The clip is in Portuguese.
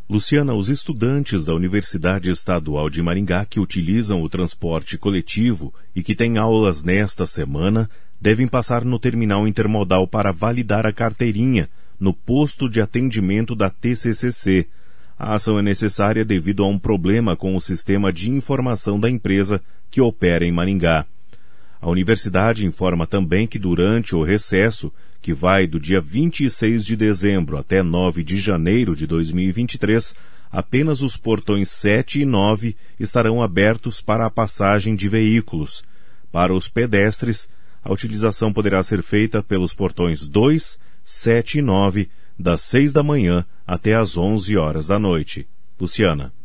Luciana, os estudantes da Universidade Estadual de Maringá que utilizam o transporte coletivo e que têm aulas nesta semana devem passar no terminal intermodal para validar a carteirinha no posto de atendimento da TCCC. A ação é necessária devido a um problema com o sistema de informação da empresa que opera em Maringá. A universidade informa também que durante o recesso, que vai do dia 26 de dezembro até 9 de janeiro de 2023, apenas os portões 7 e 9 estarão abertos para a passagem de veículos. Para os pedestres, a utilização poderá ser feita pelos portões 2, 7 e 9, das 6 da manhã até às 11 horas da noite. Luciana.